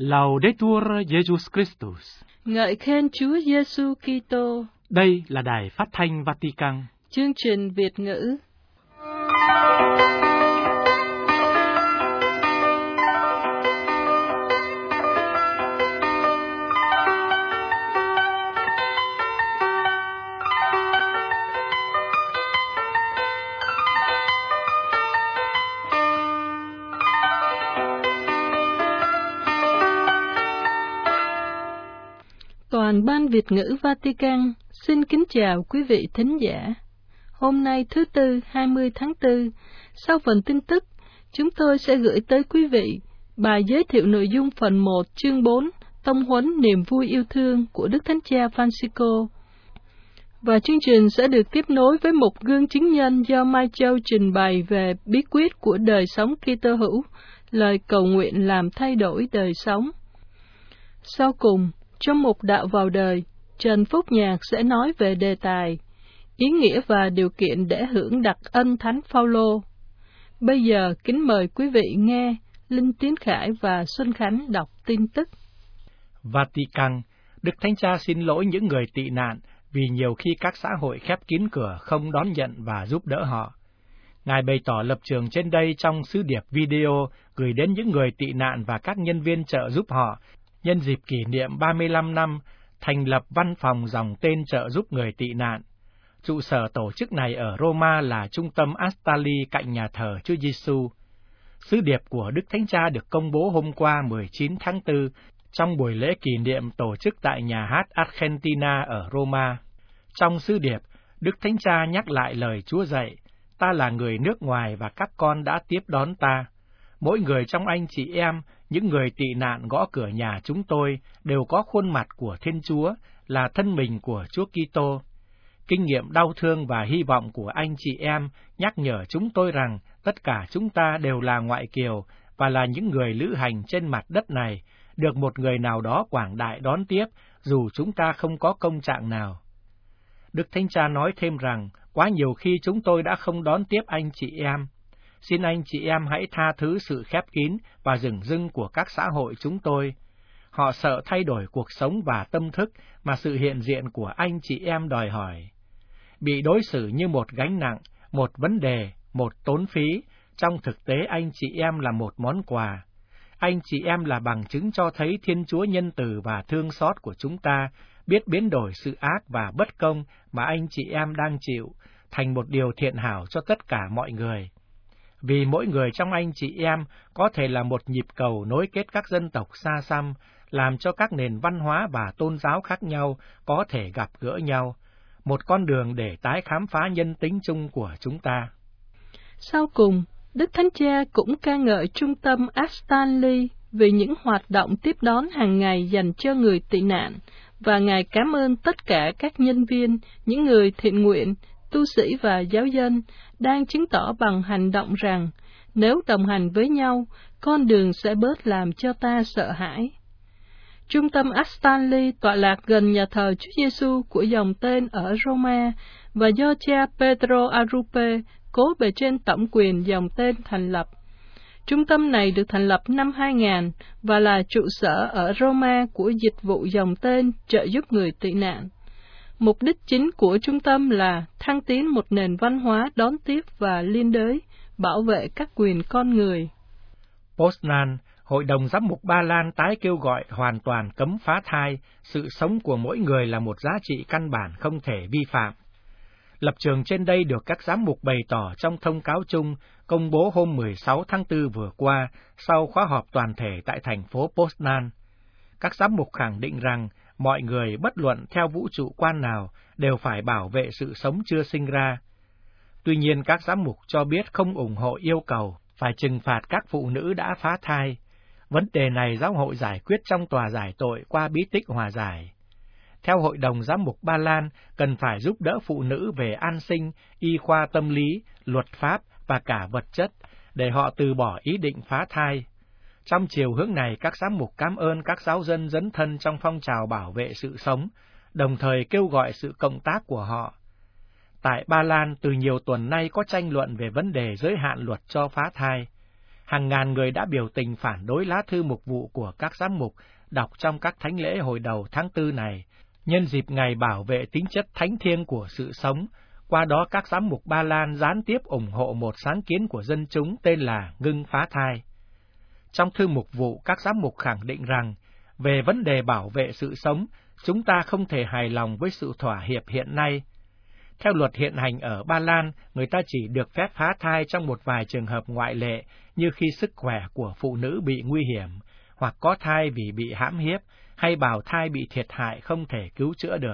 Laudetur Jesus Christus. Ngợi khen Chúa Giêsu Kitô. Đây là Đài Phát thanh Vatican. Chương trình Việt ngữ. Toàn ban Việt ngữ Vatican xin kính chào quý vị thính giả. Hôm nay thứ Tư 20 tháng 4, sau phần tin tức, chúng tôi sẽ gửi tới quý vị bài giới thiệu nội dung phần 1 chương 4 Tông huấn niềm vui yêu thương của Đức Thánh Cha Francisco. Và chương trình sẽ được tiếp nối với một gương chứng nhân do Mai Châu trình bày về bí quyết của đời sống Kitô hữu, lời cầu nguyện làm thay đổi đời sống. Sau cùng, trong mục đạo vào đời, Trần Phúc Nhạc sẽ nói về đề tài ý nghĩa và điều kiện để hưởng đặc ân Thánh Phaolô. Bây giờ kính mời quý vị nghe Linh Tiến Khải và Xuân Khánh đọc tin tức. Vatican, Đức Thánh Cha xin lỗi những người tị nạn vì nhiều khi các xã hội khép kín cửa không đón nhận và giúp đỡ họ. Ngài bày tỏ lập trường trên đây trong sứ điệp video gửi đến những người tị nạn và các nhân viên trợ giúp họ nhân dịp kỷ niệm 35 năm thành lập văn phòng dòng tên trợ giúp người tị nạn. Trụ sở tổ chức này ở Roma là trung tâm Astalli cạnh nhà thờ Chúa Giêsu. Sứ điệp của Đức Thánh Cha được công bố hôm qua 19 tháng 4 trong buổi lễ kỷ niệm tổ chức tại nhà hát Argentina ở Roma. Trong sứ điệp, Đức Thánh Cha nhắc lại lời Chúa dạy, ta là người nước ngoài và các con đã tiếp đón ta. Mỗi người trong anh chị em, những người tị nạn gõ cửa nhà chúng tôi đều có khuôn mặt của Thiên Chúa, là thân mình của Chúa Kitô. Kinh nghiệm đau thương và hy vọng của anh chị em nhắc nhở chúng tôi rằng tất cả chúng ta đều là ngoại kiều và là những người lữ hành trên mặt đất này, được một người nào đó quảng đại đón tiếp, dù chúng ta không có công trạng nào. Đức Thánh Cha nói thêm rằng, quá nhiều khi chúng tôi đã không đón tiếp anh chị em. Xin anh chị em hãy tha thứ sự khép kín và dửng dưng của các xã hội chúng tôi. Họ sợ thay đổi cuộc sống và tâm thức mà sự hiện diện của anh chị em đòi hỏi. Bị đối xử như một gánh nặng, một vấn đề, một tốn phí, trong thực tế anh chị em là một món quà. Anh chị em là bằng chứng cho thấy Thiên Chúa nhân từ và thương xót của chúng ta, biết biến đổi sự ác và bất công mà anh chị em đang chịu, thành một điều thiện hảo cho tất cả mọi người. Vì mỗi người trong anh chị em có thể là một nhịp cầu nối kết các dân tộc xa xăm, làm cho các nền văn hóa và tôn giáo khác nhau có thể gặp gỡ nhau, một con đường để tái khám phá nhân tính chung của chúng ta. Sau cùng, Đức Thánh Cha cũng ca ngợi trung tâm Astalli vì những hoạt động tiếp đón hàng ngày dành cho người tị nạn, và Ngài cảm ơn tất cả các nhân viên, những người thiện nguyện, tu sĩ và giáo dân đang chứng tỏ bằng hành động rằng nếu đồng hành với nhau, con đường sẽ bớt làm cho ta sợ hãi. Trung tâm Astalli tọa lạc gần nhà thờ Chúa Giêsu của dòng tên ở Roma và do cha Pedro Arrupe, cố bề trên tổng quyền dòng tên thành lập. Trung tâm này được thành lập năm 2000 và là trụ sở ở Roma của dịch vụ dòng tên trợ giúp người tị nạn. Mục đích chính của trung tâm là thăng tiến một nền văn hóa đón tiếp và liên đới, bảo vệ các quyền con người. Poznan, Hội đồng Giám mục Ba Lan tái kêu gọi hoàn toàn cấm phá thai, sự sống của mỗi người là một giá trị căn bản không thể vi phạm. Lập trường trên đây được các giám mục bày tỏ trong thông cáo chung công bố hôm 16 tháng 4 vừa qua sau khóa họp toàn thể tại thành phố Poznan. Các giám mục khẳng định rằng mọi người bất luận theo vũ trụ quan nào đều phải bảo vệ sự sống chưa sinh ra. Tuy nhiên các giám mục cho biết không ủng hộ yêu cầu phải trừng phạt các phụ nữ đã phá thai. Vấn đề này giáo hội giải quyết trong tòa giải tội qua bí tích hòa giải. Theo Hội đồng Giám mục Ba Lan, cần phải giúp đỡ phụ nữ về an sinh, y khoa tâm lý, luật pháp và cả vật chất, để họ từ bỏ ý định phá thai. Trong chiều hướng này, các giám mục cảm ơn các giáo dân dấn thân trong phong trào bảo vệ sự sống, đồng thời kêu gọi sự cộng tác của họ. Tại Ba Lan, từ nhiều tuần nay có tranh luận về vấn đề giới hạn luật cho phá thai. Hàng ngàn người đã biểu tình phản đối lá thư mục vụ của các giám mục đọc trong các thánh lễ hồi đầu tháng 4 này, nhân dịp ngày bảo vệ tính chất thánh thiêng của sự sống. Qua đó các giám mục Ba Lan gián tiếp ủng hộ một sáng kiến của dân chúng tên là ngưng phá thai. Trong thư mục vụ, các giám mục khẳng định rằng, về vấn đề bảo vệ sự sống, chúng ta không thể hài lòng với sự thỏa hiệp hiện nay. Theo luật hiện hành ở Ba Lan, người ta chỉ được phép phá thai trong một vài trường hợp ngoại lệ, như khi sức khỏe của phụ nữ bị nguy hiểm, hoặc có thai vì bị hãm hiếp, hay bào thai bị thiệt hại không thể cứu chữa được.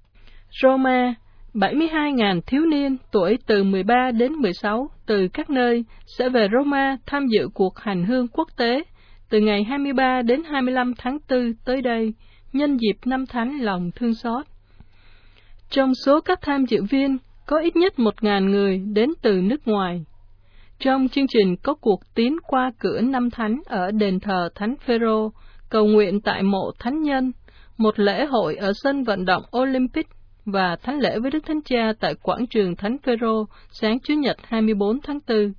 Roma, 72.000 thiếu niên tuổi từ 13 đến 16 từ các nơi sẽ về Roma tham dự cuộc hành hương quốc tế từ ngày 23 đến 25 tháng 4 tới đây, nhân dịp năm thánh lòng thương xót. Trong số các tham dự viên, có ít nhất 1.000 người đến từ nước ngoài. Trong chương trình có cuộc tiến qua cửa năm thánh ở đền thờ Thánh Phêrô, cầu nguyện tại mộ thánh nhân, một lễ hội ở sân vận động Olympic và thánh lễ với Đức Thánh Cha tại quảng trường Thánh Phêrô sáng Chủ nhật 24 tháng 4.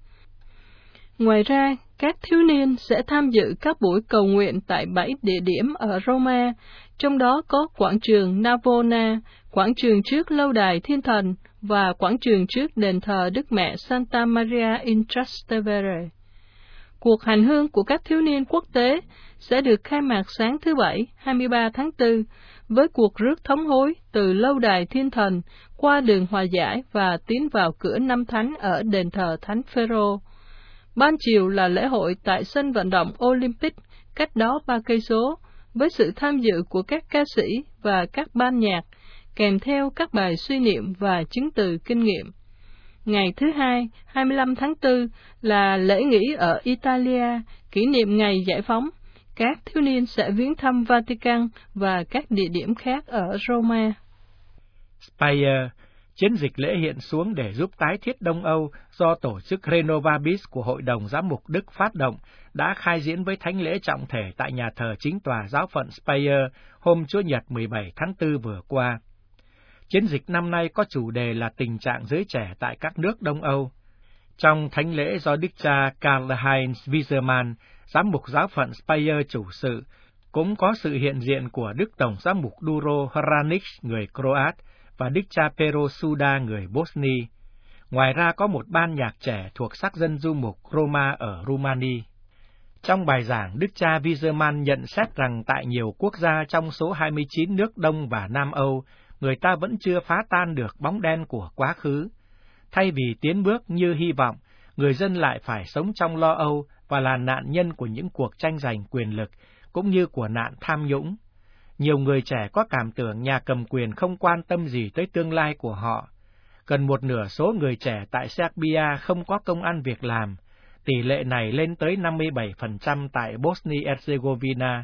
Ngoài ra, các thiếu niên sẽ tham dự các buổi cầu nguyện tại 7 địa điểm ở Roma, trong đó có quảng trường Navona, quảng trường trước lâu đài Thiên Thần và quảng trường trước đền thờ Đức Mẹ Santa Maria in Trastevere. Cuộc hành hương của các thiếu niên quốc tế sẽ được khai mạc sáng thứ Bảy, 23 tháng 4, với cuộc rước thống hối từ lâu đài Thiên Thần qua đường Hòa Giải và tiến vào cửa năm thánh ở đền thờ Thánh Phêrô. Ban chiều là lễ hội tại sân vận động Olympic, cách đó 3 cây số, với sự tham dự của các ca sĩ và các ban nhạc, kèm theo các bài suy niệm và chứng từ kinh nghiệm. Ngày thứ Hai, 25 tháng 4, là lễ nghỉ ở Italia, kỷ niệm ngày giải phóng. Các thiếu niên sẽ viếng thăm Vatican và các địa điểm khác ở Roma. Speyer, chiến dịch lễ hiện xuống để giúp tái thiết Đông Âu do tổ chức Renovabis của Hội đồng Giám mục Đức phát động, đã khai diễn với thánh lễ trọng thể tại nhà thờ chính tòa giáo phận Speyer hôm Chủ nhật 17 tháng 4 vừa qua. Chiến dịch năm nay có chủ đề là tình trạng giới trẻ tại các nước Đông Âu. Trong thánh lễ do Đức cha Karl-Heinz Wiesermann, giám mục giáo phận Speyer chủ sự, cũng có sự hiện diện của Đức Tổng giám mục Đuro Hranic, người Croat, và Đức cha Pero Suda, người Bosnia. Ngoài ra có một ban nhạc trẻ thuộc sắc dân du mục Roma ở Rumani. Trong bài giảng, Đức cha Wiesermann nhận xét rằng tại nhiều quốc gia trong số 29 nước Đông và Nam Âu, người ta vẫn chưa phá tan được bóng đen của quá khứ. Thay vì tiến bước như hy vọng, người dân lại phải sống trong lo âu và là nạn nhân của những cuộc tranh giành quyền lực, cũng như của nạn tham nhũng. Nhiều người trẻ có cảm tưởng nhà cầm quyền không quan tâm gì tới tương lai của họ. Gần một nửa số người trẻ tại Serbia không có công ăn việc làm. Tỷ lệ này lên tới 57% tại Bosnia-Herzegovina,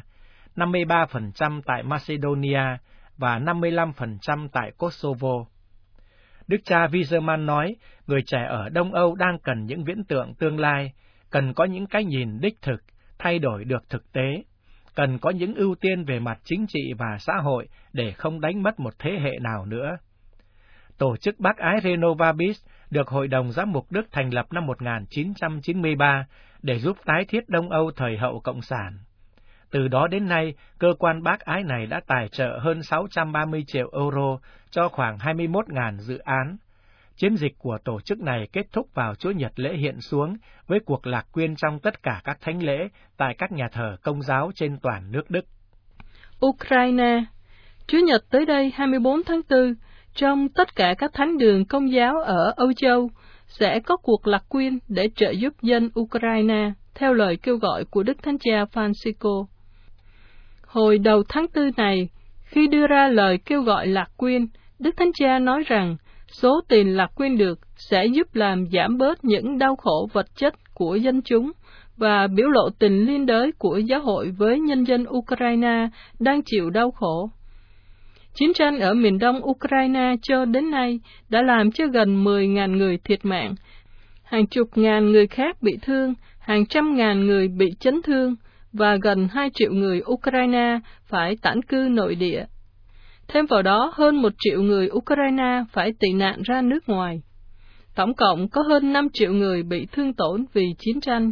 53% tại Macedonia và 55% tại Kosovo. Đức cha Wiesermann nói, người trẻ ở Đông Âu đang cần những viễn tượng tương lai, cần có những cái nhìn đích thực, thay đổi được thực tế, cần có những ưu tiên về mặt chính trị và xã hội để không đánh mất một thế hệ nào nữa. Tổ chức bác ái Renovabis được Hội đồng Giám mục Đức thành lập năm 1993 để giúp tái thiết Đông Âu thời hậu Cộng sản. Từ đó đến nay, cơ quan bác ái này đã tài trợ hơn 630 triệu euro cho khoảng 21.000 dự án. Chiến dịch của tổ chức này kết thúc vào Chủ nhật lễ hiện xuống với cuộc lạc quyên trong tất cả các thánh lễ tại các nhà thờ Công giáo trên toàn nước Đức. Ukraine, Chủ nhật tới đây 24 tháng 4, trong tất cả các thánh đường Công giáo ở Âu Châu sẽ có cuộc lạc quyên để trợ giúp dân Ukraine theo lời kêu gọi của Đức Thánh Cha Francisco. Hồi đầu tháng 4 này, khi đưa ra lời kêu gọi lạc quyên, Đức Thánh Cha nói rằng số tiền lạc quyên được sẽ giúp làm giảm bớt những đau khổ vật chất của dân chúng và biểu lộ tình liên đới của giáo hội với nhân dân Ukraine đang chịu đau khổ. Chiến tranh ở miền đông Ukraine cho đến nay đã làm cho gần 10.000 người thiệt mạng, hàng chục ngàn người khác bị thương, hàng trăm ngàn người bị chấn thương, và gần 2 triệu người Ukraine phải tản cư nội địa. Thêm vào đó, hơn 1 triệu người Ukraine phải tị nạn ra nước ngoài. Tổng cộng có hơn 5 triệu người bị thương tổn vì chiến tranh,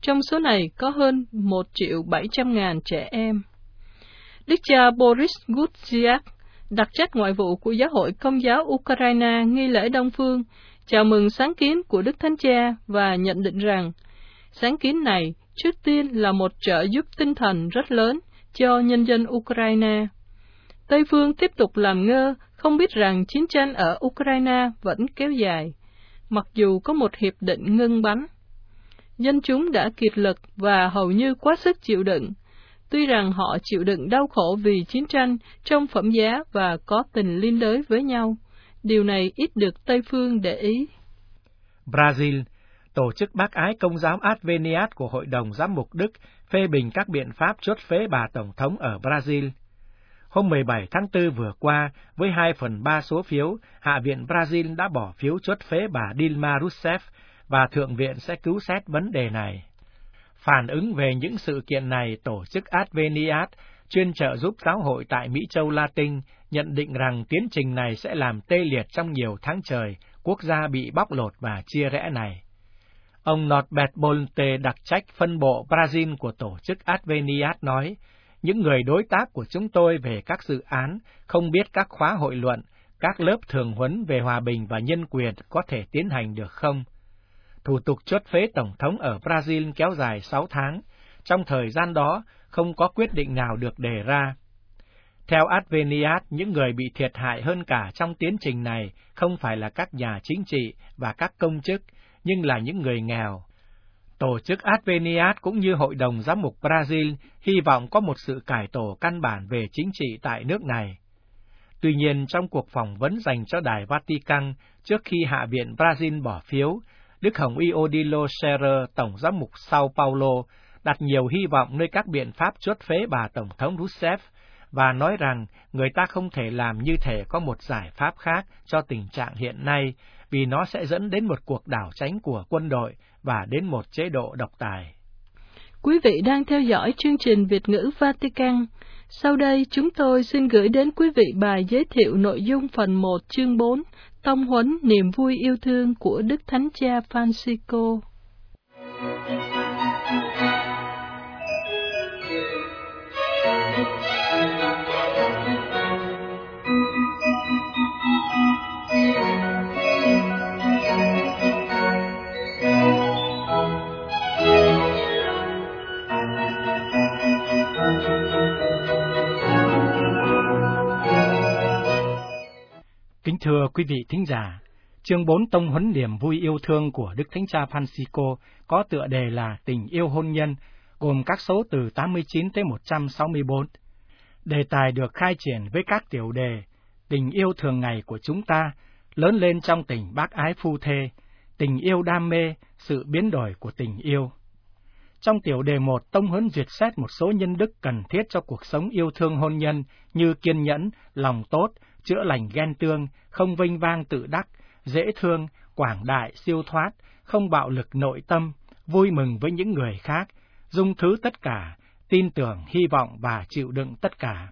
trong số này có hơn 1.700.000 trẻ em. Đức cha Boris Gudziak, đặc trách ngoại vụ của Giáo hội Công giáo Ukraine nghi lễ Đông Phương, chào mừng sáng kiến của Đức Thánh Cha và nhận định rằng, sáng kiến này trước tiên là một trợ giúp tinh thần rất lớn cho nhân dân Ukraine. Tây phương tiếp tục làm ngơ, không biết rằng chiến tranh ở Ukraine vẫn kéo dài, mặc dù có một hiệp định ngưng bắn. Dân chúng đã kiệt lực và hầu như quá sức chịu đựng, tuy rằng họ chịu đựng đau khổ vì chiến tranh trong phẩm giá và có tình liên đới với nhau. Điều này ít được Tây phương để ý. Brazil, tổ chức bác ái Công giáo Adveniat của Hội đồng Giám mục Đức phê bình các biện pháp chốt phế bà Tổng thống ở Brazil. Hôm 17 tháng 4 vừa qua, với 2/3 số phiếu, Hạ viện Brazil đã bỏ phiếu chốt phế bà Dilma Rousseff và Thượng viện sẽ cứu xét vấn đề này. Phản ứng về những sự kiện này, tổ chức Adveniat, chuyên trợ giúp giáo hội tại Mỹ Châu Latin, nhận định rằng tiến trình này sẽ làm tê liệt trong nhiều tháng trời quốc gia bị bóc lột và chia rẽ này. Ông Norbert Bolte, đặc trách phân bộ Brazil của tổ chức Adveniat nói, những người đối tác của chúng tôi về các dự án không biết các khóa hội luận, các lớp thường huấn về hòa bình và nhân quyền có thể tiến hành được không? Thủ tục chốt phế Tổng thống ở Brazil kéo dài 6 tháng, trong thời gian đó không có quyết định nào được đề ra. Theo Adveniat, những người bị thiệt hại hơn cả trong tiến trình này không phải là các nhà chính trị và các công chức, nhưng là những người nghèo. Tổ chức Adveniat cũng như Hội đồng Giám mục Brazil hy vọng có một sự cải tổ căn bản về chính trị tại nước này. Tuy nhiên, trong cuộc phỏng vấn dành cho Đài Vatican trước khi Hạ viện Brazil bỏ phiếu, Đức Hồng Y Odilo Scherer, Tổng Giám mục Sao Paulo, đặt nhiều hy vọng nơi các biện pháp chốt phế bà Tổng thống Rousseff và nói rằng người ta không thể làm như thể có một giải pháp khác cho tình trạng hiện nay, vì nó sẽ dẫn đến một cuộc đảo chánh của quân đội và đến một chế độ độc tài. Quý vị đang theo dõi chương trình Việt ngữ Vatican. Sau đây chúng tôi xin gửi đến quý vị bài giới thiệu nội dung phần 1 chương 4, Tông huấn niềm vui yêu thương của Đức Thánh Cha Francisco. Kính thưa quý vị thính giả, chương 4 Tông huấn niềm vui yêu thương của Đức Thánh Cha Francisco có tựa đề là Tình yêu hôn nhân, gồm các số từ 89 tới 164. Đề tài được khai triển với các tiểu đề: tình yêu thường ngày của chúng ta, lớn lên trong tình bác ái phu thê, tình yêu đam mê, sự biến đổi của tình yêu. Trong tiểu đề 1, Tông huấn duyệt xét một số nhân đức cần thiết cho cuộc sống yêu thương hôn nhân như kiên nhẫn, lòng tốt, chữa lành ghen tương, không vinh vang tự đắc, dễ thương, quảng đại, siêu thoát, không bạo lực nội tâm, vui mừng với những người khác, dung thứ tất cả, tin tưởng, hy vọng và chịu đựng tất cả.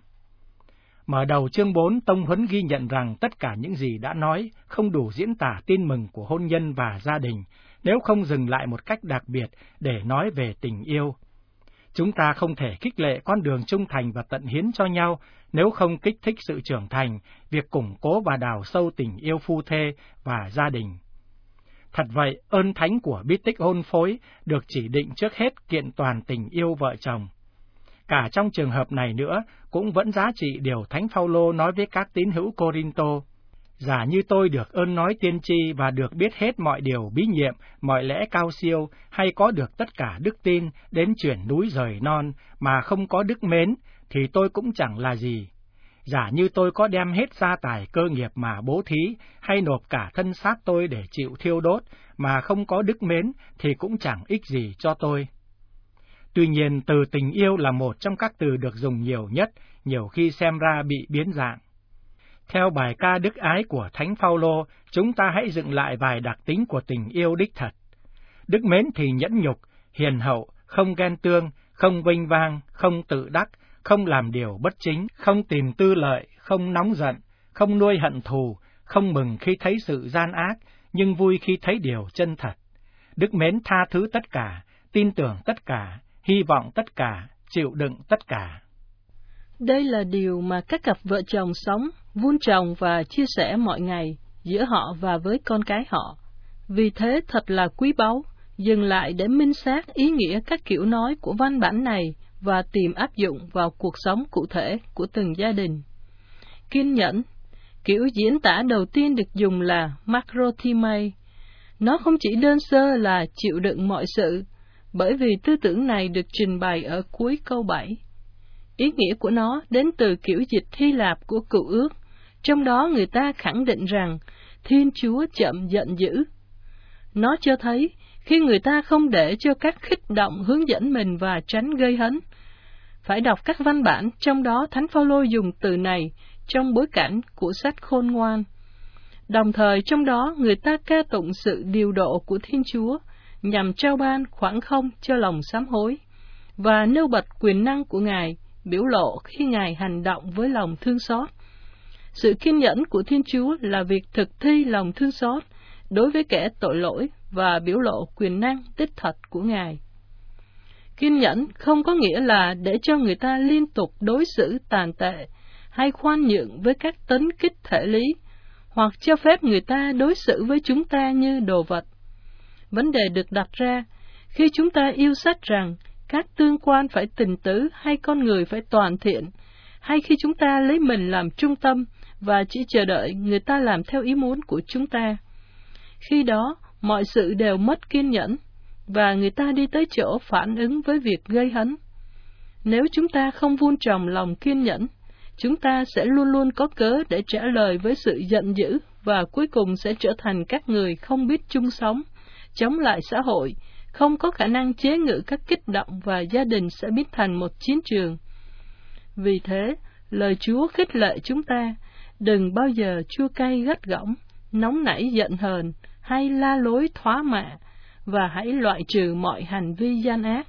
Mở đầu chương 4, Tông huấn ghi nhận rằng tất cả những gì đã nói không đủ diễn tả tin mừng của hôn nhân và gia đình, nếu không dừng lại một cách đặc biệt để nói về tình yêu. Chúng ta không thể khích lệ con đường trung thành và tận hiến cho nhau nếu không kích thích sự trưởng thành, việc củng cố và đào sâu tình yêu phu thê và gia đình. Thật vậy, ơn thánh của bí tích hôn phối được chỉ định trước hết kiện toàn tình yêu vợ chồng. Cả trong trường hợp này nữa, cũng vẫn giá trị điều Thánh Phaolô nói với các tín hữu Cô-rin-tô: giả như tôi được ơn nói tiên tri và được biết hết mọi điều bí nhiệm, mọi lẽ cao siêu, hay có được tất cả đức tin đến chuyển núi rời non, mà không có đức mến, thì tôi cũng chẳng là gì. Giả như tôi có đem hết gia tài cơ nghiệp mà bố thí, hay nộp cả thân xác tôi để chịu thiêu đốt, mà không có đức mến, thì cũng chẳng ích gì cho tôi. Tuy nhiên, từ tình yêu là một trong các từ được dùng nhiều nhất, nhiều khi xem ra bị biến dạng. Theo bài ca đức ái của Thánh Phaolô, chúng ta hãy dựng lại vài đặc tính của tình yêu đích thật. Đức mến thì nhẫn nhục, hiền hậu, không ghen tương, không vinh vang, không tự đắc, không làm điều bất chính, không tìm tư lợi, không nóng giận, không nuôi hận thù, không mừng khi thấy sự gian ác, nhưng vui khi thấy điều chân thật. Đức mến tha thứ tất cả, tin tưởng tất cả, hy vọng tất cả, chịu đựng tất cả. Đây là điều mà các cặp vợ chồng sống, vun trồng và chia sẻ mọi ngày giữa họ và với con cái họ. Vì thế thật là quý báu, dừng lại để minh xác ý nghĩa các kiểu nói của văn bản này và tìm áp dụng vào cuộc sống cụ thể của từng gia đình. Kiên nhẫn, kiểu diễn tả đầu tiên được dùng là makrothymai. Nó không chỉ đơn sơ là chịu đựng mọi sự, bởi vì tư tưởng này được trình bày ở cuối câu 7. Ý nghĩa của nó đến từ kiểu dịch Hy Lạp của Cựu Ước, trong đó người ta khẳng định rằng Thiên Chúa chậm giận dữ. Nó cho thấy khi người ta không để cho các khích động hướng dẫn mình và tránh gây hấn. Phải đọc các văn bản, trong đó Thánh Phaolô dùng từ này trong bối cảnh của sách Khôn Ngoan. Đồng thời trong đó người ta ca tụng sự điều độ của Thiên Chúa nhằm trao ban khoảng không cho lòng sám hối, và nêu bật quyền năng của Ngài biểu lộ khi Ngài hành động với lòng thương xót. Sự kiên nhẫn của Thiên Chúa là việc thực thi lòng thương xót đối với kẻ tội lỗi và biểu lộ quyền năng đích thật của Ngài. Kiên nhẫn không có nghĩa là để cho người ta liên tục đối xử tàn tệ hay khoan nhượng với các tấn kích thể lý, hoặc cho phép người ta đối xử với chúng ta như đồ vật. Vấn đề được đặt ra khi chúng ta yêu sách rằng các tương quan phải tình tứ hay con người phải toàn thiện, hay khi chúng ta lấy mình làm trung tâm và chỉ chờ đợi người ta làm theo ý muốn của chúng ta. Khi đó, mọi sự đều mất kiên nhẫn, và người ta đi tới chỗ phản ứng với việc gây hấn. Nếu chúng ta không vun trồng lòng kiên nhẫn, chúng ta sẽ luôn luôn có cớ để trả lời với sự giận dữ, và cuối cùng sẽ trở thành các người không biết chung sống, chống lại xã hội, không có khả năng chế ngự các kích động, và gia đình sẽ biến thành một chiến trường. Vì thế, lời Chúa khích lệ chúng ta, đừng bao giờ chua cay gắt gỏng, nóng nảy giận hờn, hay la lối thóa mạ, và hãy loại trừ mọi hành vi gian ác.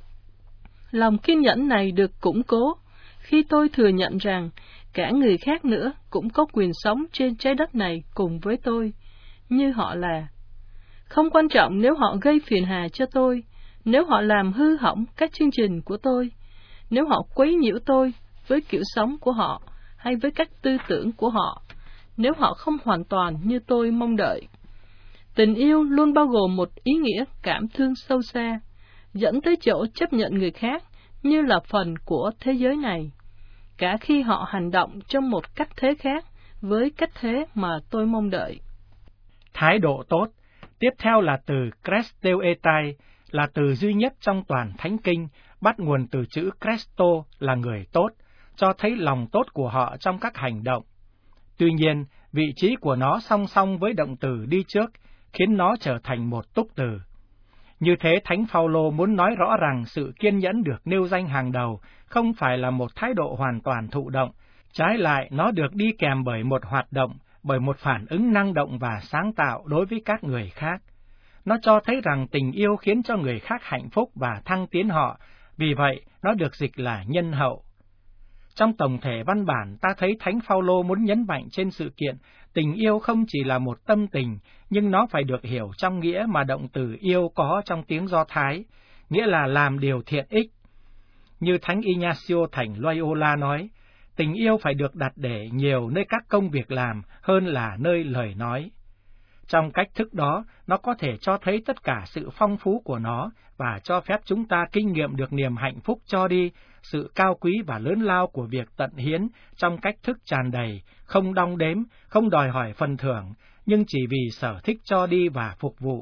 Lòng kiên nhẫn này được củng cố khi tôi thừa nhận rằng cả người khác nữa cũng có quyền sống trên trái đất này cùng với tôi, như họ là. Không quan trọng nếu họ gây phiền hà cho tôi, nếu họ làm hư hỏng các chương trình của tôi, nếu họ quấy nhiễu tôi với kiểu sống của họ hay với các tư tưởng của họ, nếu họ không hoàn toàn như tôi mong đợi. Tình yêu luôn bao gồm một ý nghĩa cảm thương sâu xa, dẫn tới chỗ chấp nhận người khác như là phần của thế giới này, cả khi họ hành động trong một cách thế khác với cách thế mà tôi mong đợi. Thái độ tốt. Tiếp theo là từ Kresteuetai, là từ duy nhất trong toàn Thánh Kinh, bắt nguồn từ chữ Kresto là người tốt, cho thấy lòng tốt của họ trong các hành động. Tuy nhiên, vị trí của nó song song với động từ đi trước, khiến nó trở thành một túc từ. Như thế, Thánh Phaolô muốn nói rõ rằng sự kiên nhẫn được nêu danh hàng đầu không phải là một thái độ hoàn toàn thụ động, trái lại nó được đi kèm bởi một hoạt động, bởi một phản ứng năng động và sáng tạo đối với các người khác. Nó cho thấy rằng tình yêu khiến cho người khác hạnh phúc và thăng tiến họ, vì vậy nó được dịch là nhân hậu. Trong tổng thể văn bản, ta thấy Thánh Phaolô muốn nhấn mạnh trên sự kiện tình yêu không chỉ là một tâm tình, nhưng nó phải được hiểu trong nghĩa mà động từ yêu có trong tiếng Do Thái, nghĩa là làm điều thiện ích. Như Thánh Ignacio thành Loyola nói, tình yêu phải được đặt để nhiều nơi các công việc làm hơn là nơi lời nói. Trong cách thức đó, nó có thể cho thấy tất cả sự phong phú của nó và cho phép chúng ta kinh nghiệm được niềm hạnh phúc cho đi, sự cao quý và lớn lao của việc tận hiến trong cách thức tràn đầy, không đong đếm, không đòi hỏi phần thưởng, nhưng chỉ vì sở thích cho đi và phục vụ.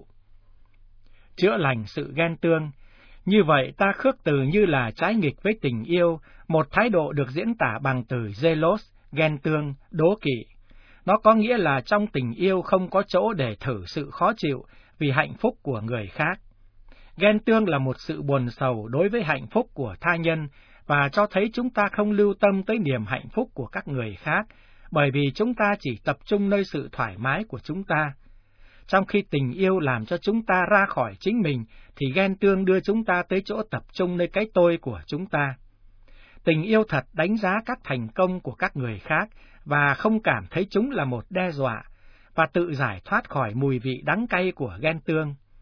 Chữa lành sự ghen tương. Như vậy ta khước từ như là trái nghịch với tình yêu, một thái độ được diễn tả bằng từ zelos, ghen tương, đố kỵ. Nó có nghĩa là trong tình yêu không có chỗ để thử sự khó chịu vì hạnh phúc của người khác. Ghen tương là một sự buồn sầu đối với hạnh phúc của tha nhân và cho thấy chúng ta không lưu tâm tới niềm hạnh phúc của các người khác, bởi vì chúng ta chỉ tập trung nơi sự thoải mái của chúng ta. Trong khi tình yêu làm cho chúng ta ra khỏi chính mình, thì ghen tương đưa chúng ta tới chỗ tập trung nơi cái tôi của chúng ta. Tình yêu thật đánh giá các thành công của các người khác và không cảm thấy chúng là một đe dọa, và tự giải thoát khỏi mùi vị đắng cay của ghen tương.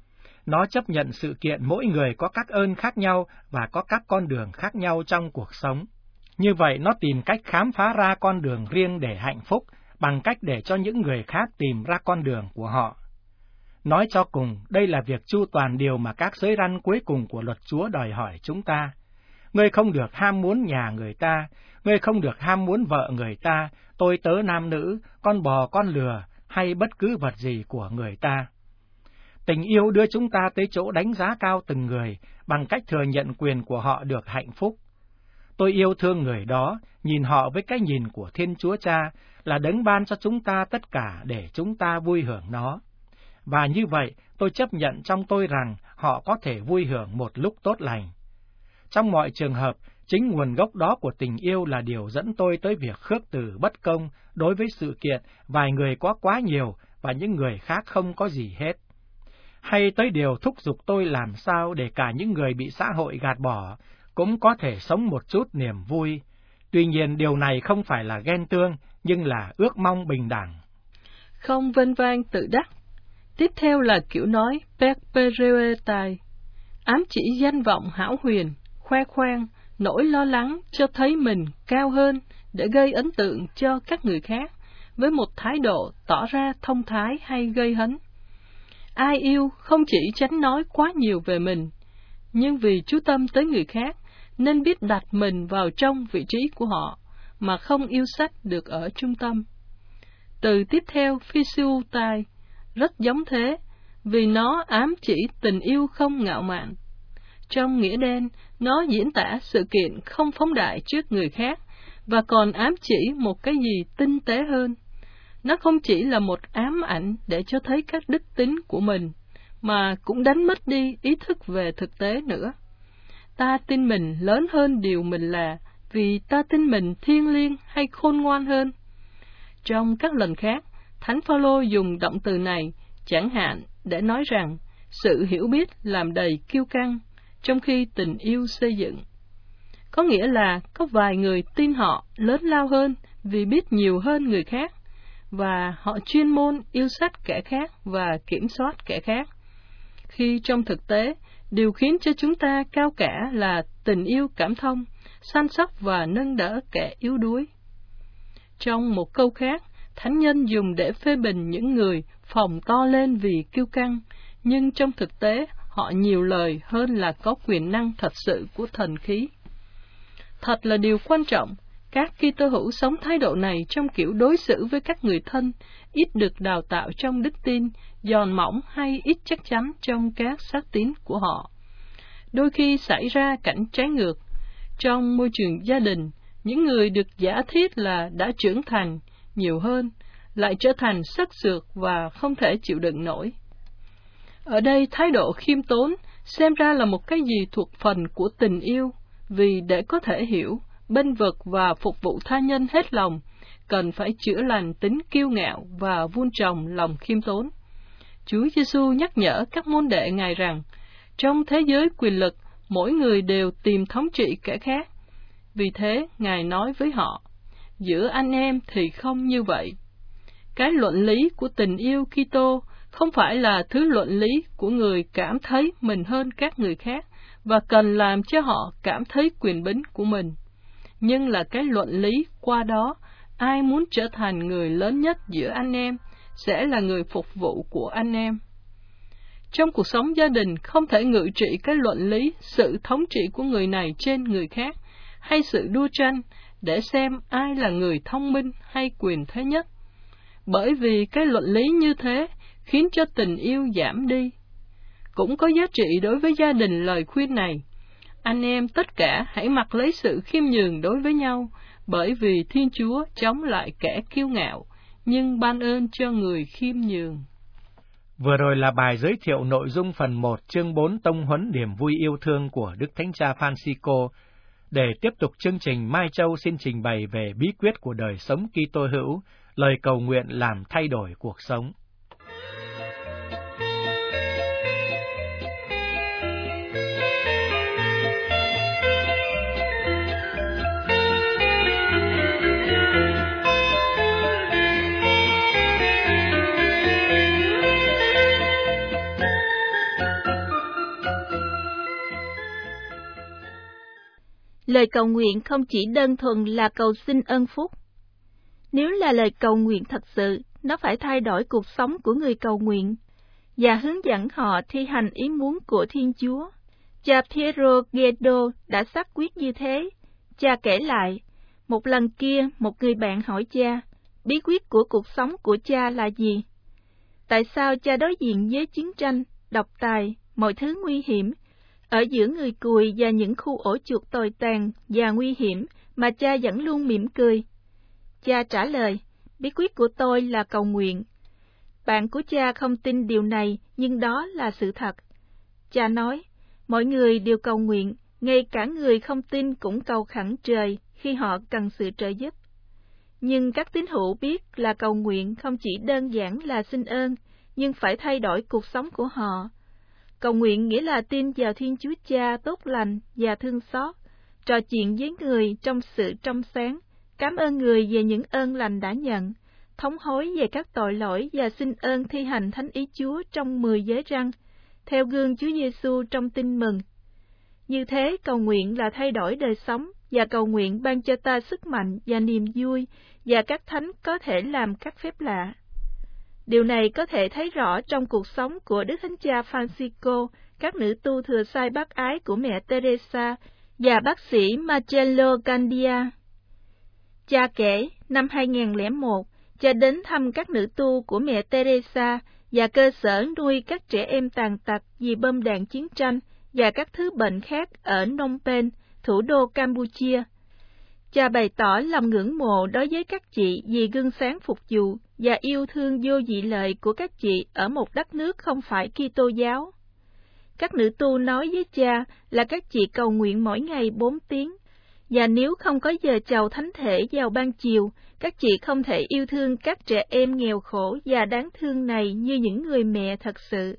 Nó chấp nhận sự kiện mỗi người có các ơn khác nhau và có các con đường khác nhau trong cuộc sống. Như vậy, nó tìm cách khám phá ra con đường riêng để hạnh phúc, bằng cách để cho những người khác tìm ra con đường của họ. Nói cho cùng, đây là việc chu toàn điều mà các giới răn cuối cùng của luật Chúa đòi hỏi chúng ta. Ngươi không được ham muốn nhà người ta, ngươi không được ham muốn vợ người ta, tôi tớ nam nữ, con bò con lừa, hay bất cứ vật gì của người ta. Tình yêu đưa chúng ta tới chỗ đánh giá cao từng người, bằng cách thừa nhận quyền của họ được hạnh phúc. Tôi yêu thương người đó, nhìn họ với cái nhìn của Thiên Chúa Cha, là đấng ban cho chúng ta tất cả để chúng ta vui hưởng nó. Và như vậy, tôi chấp nhận trong tôi rằng họ có thể vui hưởng một lúc tốt lành. Trong mọi trường hợp, chính nguồn gốc đó của tình yêu là điều dẫn tôi tới việc khước từ bất công đối với sự kiện vài người có quá nhiều và những người khác không có gì hết. Hay tới điều thúc giục tôi làm sao để cả những người bị xã hội gạt bỏ cũng có thể sống một chút niềm vui. Tuy nhiên điều này không phải là ghen tương, nhưng là ước mong bình đẳng. Không vênh vang tự đắc. Tiếp theo là kiểu nói perpetuetai, ám chỉ danh vọng hão huyền, khoe khoang, nỗi lo lắng cho thấy mình cao hơn để gây ấn tượng cho các người khác, với một thái độ tỏ ra thông thái hay gây hấn. Ai yêu không chỉ tránh nói quá nhiều về mình, nhưng vì chú tâm tới người khác, nên biết đặt mình vào trong vị trí của họ, mà không yêu sách được ở trung tâm. Từ tiếp theo phisiutai, rất giống thế, vì nó ám chỉ tình yêu không ngạo mạn. Trong nghĩa đen, nó diễn tả sự kiện không phóng đại trước người khác, và còn ám chỉ một cái gì tinh tế hơn. Nó không chỉ là một ám ảnh để cho thấy các đức tính của mình, mà cũng đánh mất đi ý thức về thực tế nữa. Ta tin mình lớn hơn điều mình là, vì ta tin mình thiêng liêng hay khôn ngoan hơn. Trong các lần khác, Thánh Phaolô dùng động từ này, chẳng hạn để nói rằng sự hiểu biết làm đầy kiêu căng, trong khi tình yêu xây dựng. Có nghĩa là có vài người tin họ lớn lao hơn vì biết nhiều hơn người khác, và họ chuyên môn yêu sách kẻ khác và kiểm soát kẻ khác. Khi trong thực tế, điều khiến cho chúng ta cao cả là tình yêu cảm thông, săn sóc và nâng đỡ kẻ yếu đuối. Trong một câu khác, Thánh nhân dùng để phê bình những người phồng to lên vì kiêu căng, nhưng trong thực tế họ nhiều lời hơn là có quyền năng thật sự của thần khí. Thật là điều quan trọng, các Kitô hữu sống thái độ này trong kiểu đối xử với các người thân, ít được đào tạo trong đức tin, giòn mỏng hay ít chắc chắn trong các xác tín của họ. Đôi khi xảy ra cảnh trái ngược. Trong môi trường gia đình, những người được giả thiết là đã trưởng thành nhiều hơn, lại trở thành sắc sược và không thể chịu đựng nổi. Ở đây thái độ khiêm tốn xem ra là một cái gì thuộc phần của tình yêu, vì để có thể hiểu, bênh vực và phục vụ tha nhân hết lòng, cần phải chữa lành tính kiêu ngạo và vun trồng lòng khiêm tốn. Chúa Giêsu nhắc nhở các môn đệ Ngài rằng, trong thế giới quyền lực, mỗi người đều tìm thống trị kẻ khác. Vì thế, Ngài nói với họ, giữa anh em thì không như vậy. Cái luận lý của tình yêu Kitô không phải là thứ luận lý của người cảm thấy mình hơn các người khác và cần làm cho họ cảm thấy quyền bính của mình, nhưng là cái luận lý qua đó, ai muốn trở thành người lớn nhất giữa anh em sẽ là người phục vụ của anh em. Trong cuộc sống gia đình không thể ngự trị cái luận lý sự thống trị của người này trên người khác, hay sự đua tranh để xem ai là người thông minh hay quyền thế nhất. Bởi vì cái luận lý như thế khiến cho tình yêu giảm đi. Cũng có giá trị đối với gia đình lời khuyên này. Anh em tất cả hãy mặc lấy sự khiêm nhường đối với nhau, bởi vì Thiên Chúa chống lại kẻ kiêu ngạo, nhưng ban ơn cho người khiêm nhường. Vừa rồi là bài giới thiệu nội dung phần 1 chương 4 tông huấn niềm vui yêu thương của Đức Thánh Cha Francisco. Để tiếp tục chương trình, Mai Châu xin trình bày về bí quyết của đời sống Kitô hữu, lời cầu nguyện làm thay đổi cuộc sống. Lời cầu nguyện không chỉ đơn thuần là cầu xin ơn phúc. Nếu là lời cầu nguyện thật sự, nó phải thay đổi cuộc sống của người cầu nguyện và hướng dẫn họ thi hành ý muốn của Thiên Chúa. Cha Piero Guedo đã xác quyết như thế. Cha kể lại, một lần kia một người bạn hỏi cha, bí quyết của cuộc sống của cha là gì? Tại sao cha đối diện với chiến tranh, độc tài, mọi thứ nguy hiểm, ở giữa người cùi và những khu ổ chuột tồi tàn và nguy hiểm mà cha vẫn luôn mỉm cười? Cha trả lời, bí quyết của tôi là cầu nguyện. Bạn của cha không tin điều này, nhưng đó là sự thật. Cha nói, mọi người đều cầu nguyện, ngay cả người không tin cũng cầu khẩn trời khi họ cần sự trợ giúp. Nhưng các tín hữu biết là cầu nguyện không chỉ đơn giản là xin ơn, nhưng phải thay đổi cuộc sống của họ. Cầu nguyện nghĩa là tin vào Thiên Chúa Cha tốt lành và thương xót, trò chuyện với người trong sự trong sáng, cảm ơn người về những ơn lành đã nhận, thống hối về các tội lỗi và xin ơn thi hành thánh ý Chúa trong 10 giới răn, theo gương Chúa Giêsu trong tin mừng. Như thế, cầu nguyện là thay đổi đời sống, và cầu nguyện ban cho ta sức mạnh và niềm vui, và các thánh có thể làm các phép lạ. Điều này có thể thấy rõ trong cuộc sống của Đức Thánh Cha Francisco, các nữ tu thừa sai bác ái của mẹ Teresa và bác sĩ Marcello Gandia. Cha kể, năm 2001, cha đến thăm các nữ tu của mẹ Teresa và cơ sở nuôi các trẻ em tàn tật vì bom đạn chiến tranh và các thứ bệnh khác ở Phnom Penh, thủ đô Campuchia. Cha bày tỏ lòng ngưỡng mộ đối với các chị vì gương sáng phục vụ và yêu thương vô dị lợi của các chị ở một đất nước không phải Kitô giáo. Các nữ tu nói với cha là các chị cầu nguyện mỗi ngày 4 tiếng, và nếu không có giờ chầu thánh thể vào ban chiều, các chị không thể yêu thương các trẻ em nghèo khổ và đáng thương này như những người mẹ thật sự.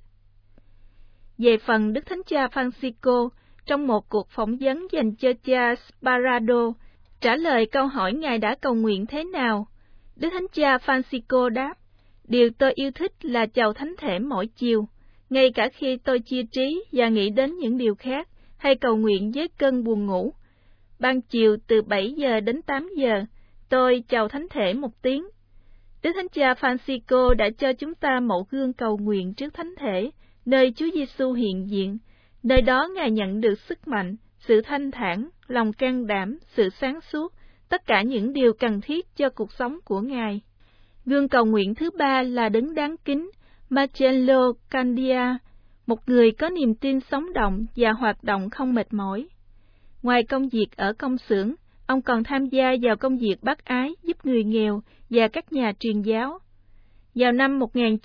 Về phần Đức Thánh Cha Francisco, trong một cuộc phỏng vấn dành cho cha Sparado, trả lời câu hỏi Ngài đã cầu nguyện thế nào, Đức Thánh Cha Francisco đáp, điều tôi yêu thích là chầu thánh thể mỗi chiều, ngay cả khi tôi chia trí và nghĩ đến những điều khác, hay cầu nguyện với cơn buồn ngủ. Ban chiều từ 7 giờ đến 8 giờ, tôi chầu thánh thể 1 tiếng. Đức Thánh Cha Francisco đã cho chúng ta mẫu gương cầu nguyện trước thánh thể, nơi Chúa Giêsu hiện diện. Nơi đó Ngài nhận được sức mạnh, sự thanh thản, lòng can đảm, sự sáng suốt, tất cả những điều cần thiết cho cuộc sống của Ngài. Gương cầu nguyện thứ ba là đấng đáng kính, Marcello Gandia, một người có niềm tin sống động và hoạt động không mệt mỏi. Ngoài công việc ở công xưởng, ông còn tham gia vào công việc bác ái giúp người nghèo và các nhà truyền giáo. Vào năm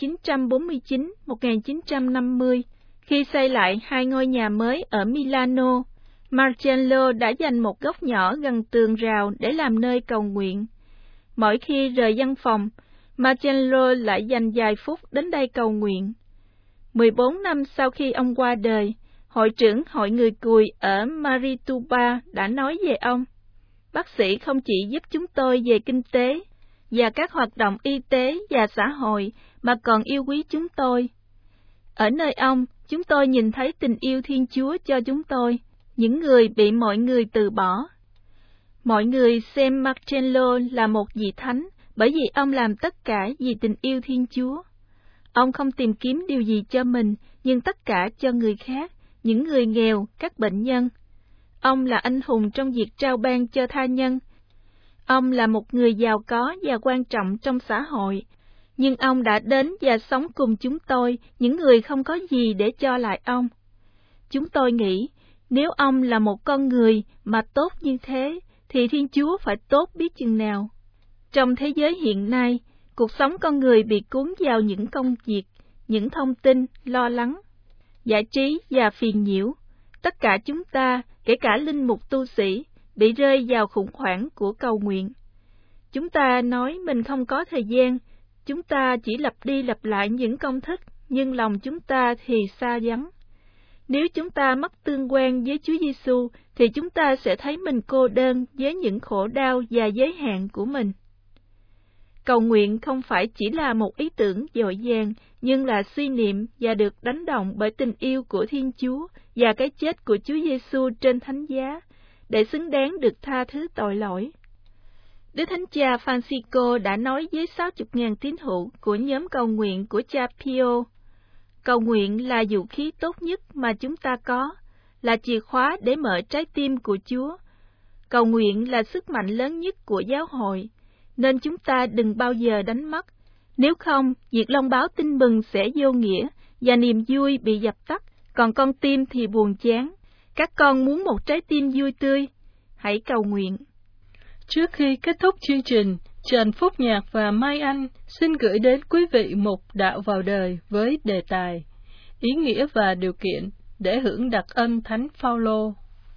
1949-1950, khi xây lại 2 ngôi nhà mới ở Milano, Marcello đã dành một góc nhỏ gần tường rào để làm nơi cầu nguyện. Mỗi khi rời văn phòng, Marcello lại dành vài phút đến đây cầu nguyện. 14 năm sau khi ông qua đời, hội trưởng hội người cùi ở Marituba đã nói về ông, bác sĩ không chỉ giúp chúng tôi về kinh tế và các hoạt động y tế và xã hội, mà còn yêu quý chúng tôi. Ở nơi ông, chúng tôi nhìn thấy tình yêu Thiên Chúa cho chúng tôi, những người bị mọi người từ bỏ. Mọi người xem Marcello là một vị thánh, bởi vì ông làm tất cả vì tình yêu Thiên Chúa. Ông không tìm kiếm điều gì cho mình, nhưng tất cả cho người khác, những người nghèo, các bệnh nhân. Ông là anh hùng trong việc trao ban cho tha nhân. Ông là một người giàu có và quan trọng trong xã hội, nhưng ông đã đến và sống cùng chúng tôi, những người không có gì để cho lại ông. Chúng tôi nghĩ, nếu ông là một con người mà tốt như thế, thì Thiên Chúa phải tốt biết chừng nào. Trong thế giới hiện nay, cuộc sống con người bị cuốn vào những công việc, những thông tin, lo lắng, giải trí và phiền nhiễu. Tất cả chúng ta, kể cả linh mục tu sĩ, bị rơi vào khủng hoảng của cầu nguyện. Chúng ta nói mình không có thời gian, chúng ta chỉ lặp đi lặp lại những công thức, nhưng lòng chúng ta thì xa vắng. Nếu chúng ta mất tương quan với Chúa Giêsu, thì chúng ta sẽ thấy mình cô đơn với những khổ đau và giới hạn của mình. Cầu nguyện không phải chỉ là một ý tưởng dội vàng, nhưng là suy niệm và được đánh động bởi tình yêu của Thiên Chúa và cái chết của Chúa Giêsu trên thánh giá, để xứng đáng được tha thứ tội lỗi. Đức Thánh Cha Francisco đã nói với 60.000 tín hữu của nhóm cầu nguyện của cha Pio, cầu nguyện là vũ khí tốt nhất mà chúng ta có, là chìa khóa để mở trái tim của Chúa. Cầu nguyện là sức mạnh lớn nhất của giáo hội, nên chúng ta đừng bao giờ đánh mất. Nếu không, việc loan báo tin mừng sẽ vô nghĩa và niềm vui bị dập tắt, còn con tim thì buồn chán. Các con muốn một trái tim vui tươi, hãy cầu nguyện. Trước khi kết thúc chương trình, Trần Phúc Nhạc và Mai Anh xin gửi đến quý vị một đạo vào đời với đề tài Ý nghĩa và điều kiện để hưởng đặc ân Thánh Phaolô.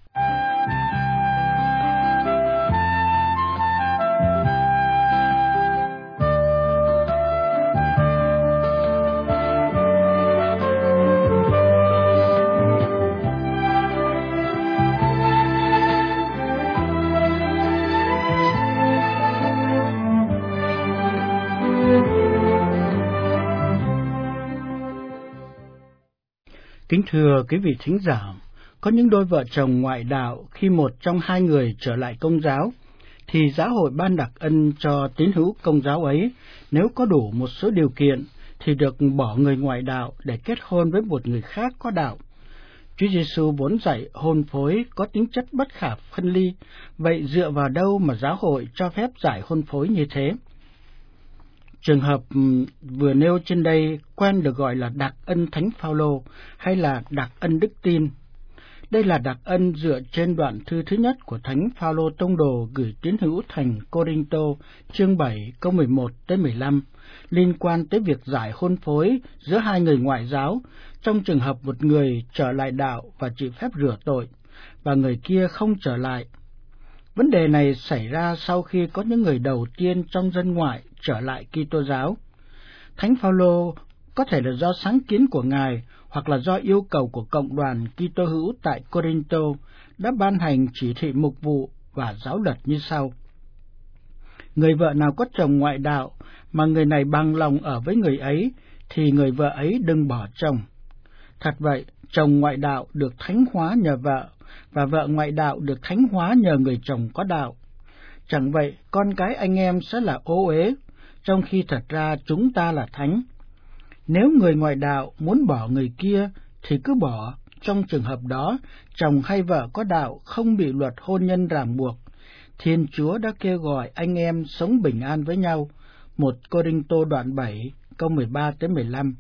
Kính thưa quý vị thính giả, có những đôi vợ chồng ngoại đạo khi một trong hai người trở lại Công giáo, thì giáo hội ban đặc ân cho tín hữu Công giáo ấy, nếu có đủ một số điều kiện, thì được bỏ người ngoại đạo để kết hôn với một người khác có đạo. Chúa Giêsu vốn dạy hôn phối có tính chất bất khả phân ly, vậy dựa vào đâu mà giáo hội cho phép giải hôn phối như thế? Trường hợp vừa nêu trên đây quen được gọi là đặc ân Thánh Phaolô hay là đặc ân đức tin. Đây là đặc ân dựa trên đoạn thư thứ nhất của Thánh Phaolô tông đồ gửi tín hữu thành Cô-rinh-tô, chương 7 câu 11 tới 15, liên quan tới việc giải hôn phối giữa hai người ngoại giáo trong trường hợp một người trở lại đạo và chịu phép rửa tội, và người kia không trở lại. Vấn đề này xảy ra sau khi có những người đầu tiên trong dân ngoại trở lại Kitô giáo. Thánh Phaolô có thể là do sáng kiến của Ngài hoặc là do yêu cầu của cộng đoàn Kitô hữu tại Cô-rinh-tô đã ban hành chỉ thị mục vụ và giáo luật như sau. Người vợ nào có chồng ngoại đạo mà người này bằng lòng ở với người ấy thì người vợ ấy đừng bỏ chồng. Thật vậy, chồng ngoại đạo được thánh hóa nhờ vợ, và vợ ngoại đạo được thánh hóa nhờ người chồng có đạo. Chẳng vậy, con cái anh em sẽ là ô uế, trong khi thật ra chúng ta là thánh. Nếu người ngoại đạo muốn bỏ người kia, thì cứ bỏ. Trong trường hợp đó, chồng hay vợ có đạo không bị luật hôn nhân ràng buộc. Thiên Chúa đã kêu gọi anh em sống bình an với nhau. 1 Cô-rinh-tô đoạn 7, câu 13 tới 15.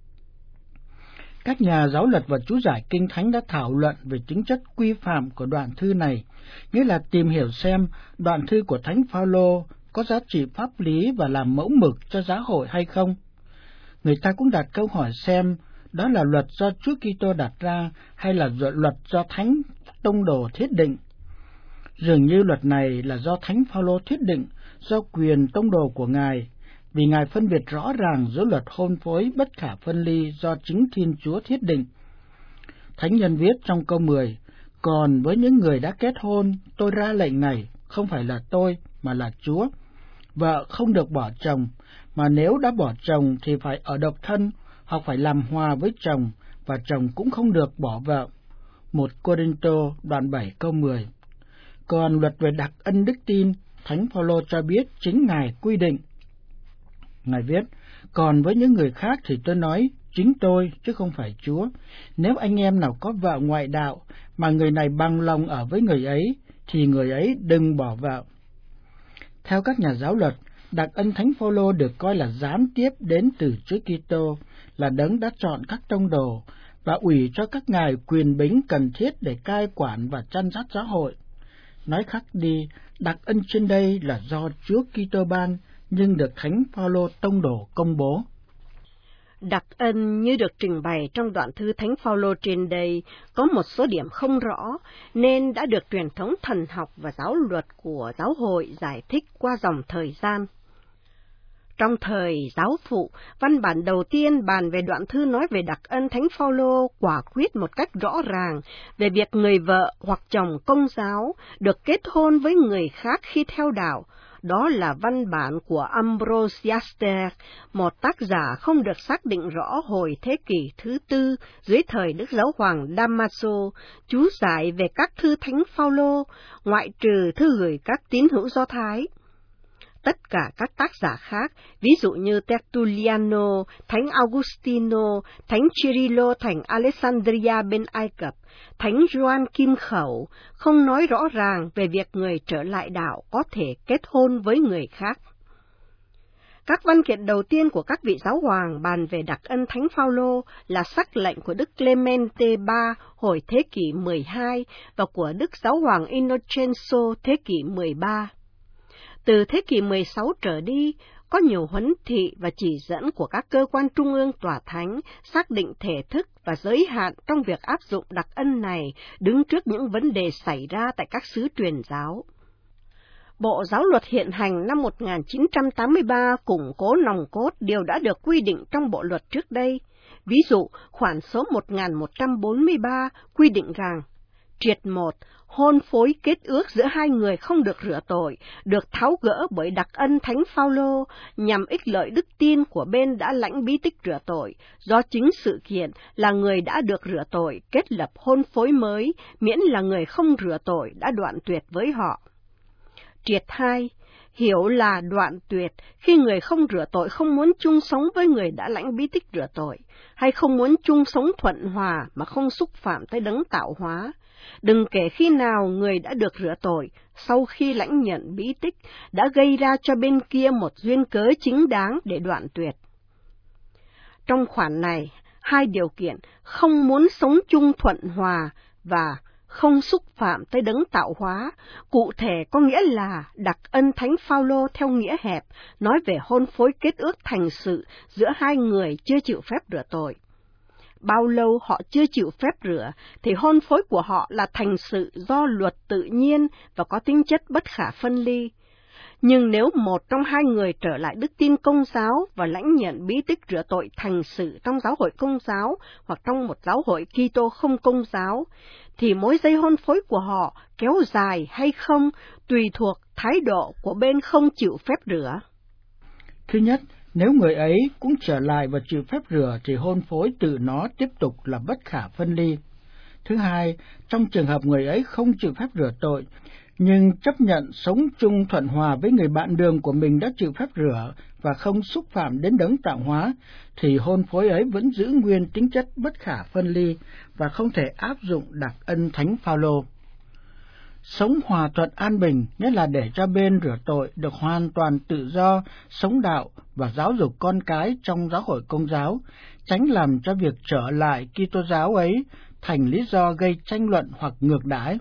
Các nhà giáo luật và chú giải Kinh Thánh đã thảo luận về tính chất quy phạm của đoạn thư này, nghĩa là tìm hiểu xem đoạn thư của Thánh Phaolô có giá trị pháp lý và làm mẫu mực cho giáo hội hay không. Người ta cũng đặt câu hỏi xem đó là luật do Chúa Kitô đặt ra hay là luật do Thánh Tông Đồ thiết định. Dường như luật này là do Thánh Phaolô thiết định, do quyền tông đồ của Ngài, vì Ngài phân biệt rõ ràng giữa luật hôn phối bất khả phân ly do chính Thiên Chúa thiết định. Thánh nhân viết trong câu 10, còn với những người đã kết hôn, tôi ra lệnh này, không phải là tôi, mà là Chúa. Vợ không được bỏ chồng, mà nếu đã bỏ chồng thì phải ở độc thân, hoặc phải làm hòa với chồng, và chồng cũng không được bỏ vợ. 1 Cô-rinh-tô đoạn 7 câu 10. Còn luật về đặc ân đức tin, Thánh Phaolô cho biết chính Ngài quy định. Ngài viết, còn với những người khác thì tôi nói chính tôi, chứ không phải Chúa. Nếu anh em nào có vợ ngoại đạo, mà người này bằng lòng ở với người ấy, thì người ấy đừng bỏ vợ. Theo các nhà giáo luật, đặc ân Thánh Phaolô được coi là gián tiếp đến từ Chúa Kitô, là đấng đã chọn các tông đồ và ủy cho các ngài quyền bính cần thiết để cai quản và chăn dắt giáo hội. Nói khác đi, đặc ân trên đây là do Chúa Kitô ban, nhưng được Thánh Phaolô tông đồ công bố. Đặc ân như được trình bày trong đoạn thư Thánh Phaolô trên đây có một số điểm không rõ, nên đã được truyền thống thần học và giáo luật của giáo hội giải thích qua dòng thời gian. Trong thời giáo phụ, văn bản đầu tiên bàn về đoạn thư nói về đặc ân Thánh Phaolô quả quyết một cách rõ ràng về việc người vợ hoặc chồng công giáo được kết hôn với người khác khi theo đạo, Đó là văn bản của Ambrosiaster, một tác giả không được xác định rõ hồi thế kỷ thứ tư dưới thời Đức Giáo hoàng Damaso, chú giải về các thư Thánh Phaolô, ngoại trừ thư gửi các tín hữu Do Thái. Tất cả các tác giả khác, ví dụ như Tertulliano, Thánh Augustino, Thánh Cyrilo thành Alexandria bên Ai Cập, Thánh Gioan Kim Khẩu, không nói rõ ràng về việc người trở lại đạo có thể kết hôn với người khác. Các văn kiện đầu tiên của các vị giáo hoàng bàn về đặc ân Thánh Phaolô là sắc lệnh của Đức Clemente III hồi thế kỷ 12 và của Đức Giáo hoàng Innocenzo thế kỷ 13. Từ thế kỷ 16 trở đi, có nhiều huấn thị và chỉ dẫn của các cơ quan trung ương tòa thánh xác định thể thức và giới hạn trong việc áp dụng đặc ân này đứng trước những vấn đề xảy ra tại các xứ truyền giáo. Bộ Giáo luật hiện hành năm 1983 củng cố nòng cốt điều đã được quy định trong bộ luật trước đây. Ví dụ, khoản số 1143 quy định rằng, triệt 1, hôn phối kết ước giữa hai người không được rửa tội, được tháo gỡ bởi đặc ân Thánh Phaolô nhằm ích lợi đức tin của bên đã lãnh bí tích rửa tội, do chính sự kiện là người đã được rửa tội kết lập hôn phối mới, miễn là người không rửa tội đã đoạn tuyệt với họ. Triệt 2, hiểu là đoạn tuyệt khi người không rửa tội không muốn chung sống với người đã lãnh bí tích rửa tội, hay không muốn chung sống thuận hòa mà không xúc phạm tới đấng tạo hóa. Đừng kể khi nào người đã được rửa tội, sau khi lãnh nhận bí tích, đã gây ra cho bên kia một duyên cớ chính đáng để đoạn tuyệt. Trong khoản này, hai điều kiện không muốn sống chung thuận hòa và không xúc phạm tới đấng tạo hóa, cụ thể có nghĩa là đặc ân Thánh Phaolô theo nghĩa hẹp, nói về hôn phối kết ước thành sự giữa hai người chưa chịu phép rửa tội. Bao lâu họ chưa chịu phép rửa, thì hôn phối của họ là thành sự do luật tự nhiên và có tính chất bất khả phân ly. Nhưng nếu một trong hai người trở lại đức tin Công giáo và lãnh nhận bí tích rửa tội thành sự trong giáo hội Công giáo hoặc trong một giáo hội Kitô không Công giáo, thì mối dây hôn phối của họ kéo dài hay không tùy thuộc thái độ của bên không chịu phép rửa. Thứ nhất, nếu người ấy cũng trở lại và chịu phép rửa thì hôn phối tự nó tiếp tục là bất khả phân ly. Thứ hai, trong trường hợp người ấy không chịu phép rửa tội, nhưng chấp nhận sống chung thuận hòa với người bạn đường của mình đã chịu phép rửa và không xúc phạm đến đấng tạo hóa, thì hôn phối ấy vẫn giữ nguyên tính chất bất khả phân ly và không thể áp dụng đặc ân Thánh Phaolô. Sống hòa thuận an bình nghĩa là để cho bên rửa tội được hoàn toàn tự do, sống đạo và giáo dục con cái trong giáo hội Công giáo, tránh làm cho việc trở lại Kitô giáo ấy thành lý do gây tranh luận hoặc ngược đãi.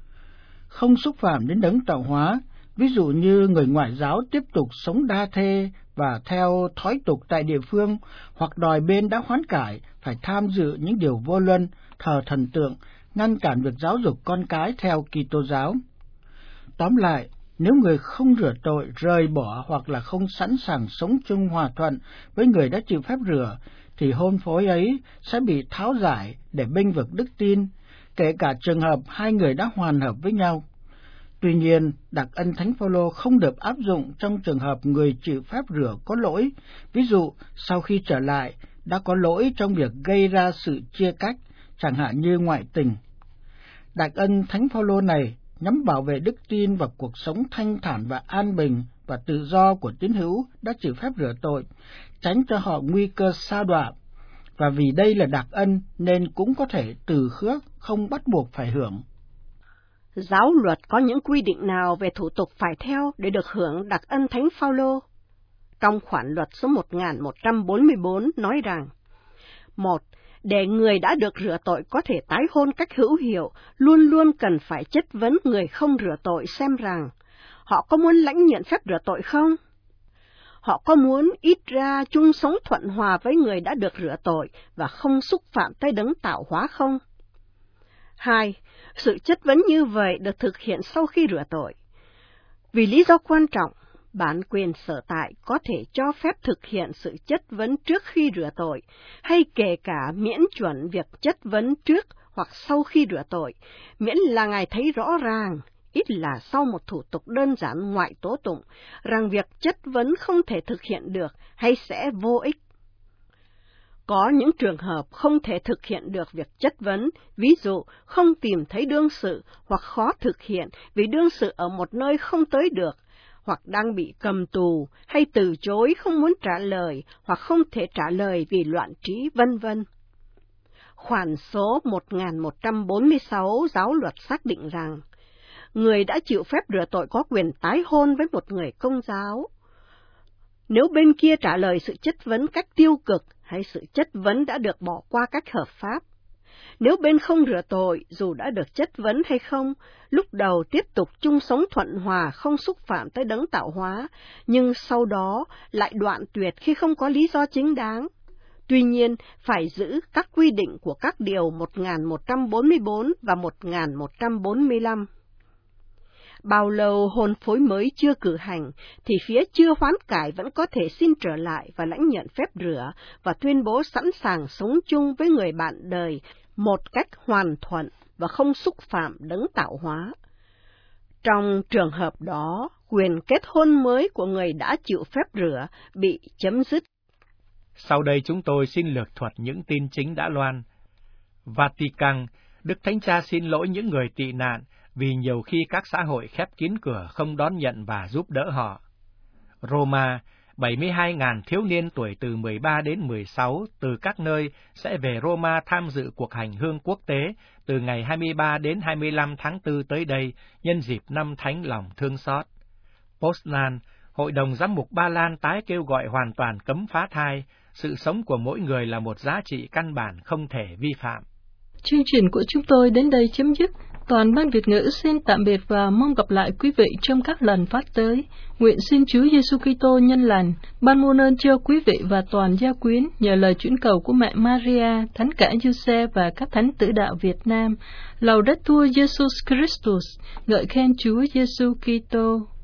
Không xúc phạm đến đấng tạo hóa, ví dụ như người ngoại giáo tiếp tục sống đa thê và theo thói tục tại địa phương, hoặc đòi bên đã hoán cải phải tham dự những điều vô luân, thờ thần tượng, ngăn cản việc giáo dục con cái theo Kitô giáo. Tóm lại, nếu người không rửa tội, rời bỏ hoặc là không sẵn sàng sống chung hòa thuận với người đã chịu phép rửa, thì hôn phối ấy sẽ bị tháo giải để bênh vực đức tin, kể cả trường hợp hai người đã hoàn hợp với nhau. Tuy nhiên, đặc ân Thánh Phaolô không được áp dụng trong trường hợp người chịu phép rửa có lỗi, ví dụ sau khi trở lại đã có lỗi trong việc gây ra sự chia cách, chẳng hạn như ngoại tình. Đặc ân Thánh Phaolô này nhằm bảo vệ đức tin và cuộc sống thanh thản và an bình và tự do của tín hữu đã chịu phép rửa tội, tránh cho họ nguy cơ sa đọa. Và vì đây là đặc ân nên cũng có thể từ khước, không bắt buộc phải hưởng. Giáo luật có những quy định nào về thủ tục phải theo để được hưởng đặc ân Thánh Phaolô? Trong khoản luật số 1144 nói rằng: 1. Để người đã được rửa tội có thể tái hôn cách hữu hiệu, luôn luôn cần phải chất vấn người không rửa tội xem rằng họ có muốn lãnh nhận phép rửa tội không? Họ có muốn ít ra chung sống thuận hòa với người đã được rửa tội và không xúc phạm tới đấng tạo hóa không? 2. Sự chất vấn như vậy được thực hiện sau khi rửa tội. Vì lý do quan trọng, bản quyền sở tại có thể cho phép thực hiện sự chất vấn trước khi rửa tội, hay kể cả miễn chuẩn việc chất vấn trước hoặc sau khi rửa tội, miễn là Ngài thấy rõ ràng, ít là sau một thủ tục đơn giản ngoại tố tụng, rằng việc chất vấn không thể thực hiện được hay sẽ vô ích. Có những trường hợp không thể thực hiện được việc chất vấn, ví dụ không tìm thấy đương sự hoặc khó thực hiện vì đương sự ở một nơi không tới được, hoặc đang bị cầm tù, hay từ chối không muốn trả lời, hoặc không thể trả lời vì loạn trí, vân vân. Khoản số 1146 giáo luật xác định rằng, người đã chịu phép rửa tội có quyền tái hôn với một người Công giáo. Nếu bên kia trả lời sự chất vấn cách tiêu cực, hay sự chất vấn đã được bỏ qua cách hợp pháp. Nếu bên không rửa tội, dù đã được chất vấn hay không, lúc đầu tiếp tục chung sống thuận hòa không xúc phạm tới đấng tạo hóa, nhưng sau đó lại đoạn tuyệt khi không có lý do chính đáng. Tuy nhiên, phải giữ các quy định của các điều 1144 và 1145. Bao lâu hôn phối mới chưa cử hành, thì phía chưa hoán cải vẫn có thể xin trở lại và lãnh nhận phép rửa và tuyên bố sẵn sàng sống chung với người bạn đời một cách hoàn thuận và không xúc phạm đấng tạo hóa. Trong trường hợp đó, quyền kết hôn mới của người đã chịu phép rửa bị chấm dứt. Sau đây chúng tôi xin lược thuật những tin chính đã loan. Vatican, Đức Thánh Cha xin lỗi những người tị nạn vì nhiều khi các xã hội khép kín cửa không đón nhận và giúp đỡ họ. Roma, 72.000 thiếu niên tuổi từ 13 đến 16 từ các nơi sẽ về Roma tham dự cuộc hành hương quốc tế từ ngày 23 đến 25 tháng 4 tới đây nhân dịp năm Thánh Lòng Thương Xót. Poznan, Hội đồng Giám mục Ba Lan tái kêu gọi hoàn toàn cấm phá thai, sự sống của mỗi người là một giá trị căn bản không thể vi phạm. Chương trình của chúng tôi đến đây chấm dứt. Toàn ban Việt ngữ xin tạm biệt và mong gặp lại quý vị trong các lần phát tới. Nguyện xin Chúa Giêsu Kitô nhân lành ban muôn ơn cho quý vị và toàn gia quyến nhờ lời chuyển cầu của mẹ Maria, Thánh cả Giuse và các thánh tử đạo Việt Nam. Laudetur Jesus Christus, ngợi khen Chúa Giêsu Kitô.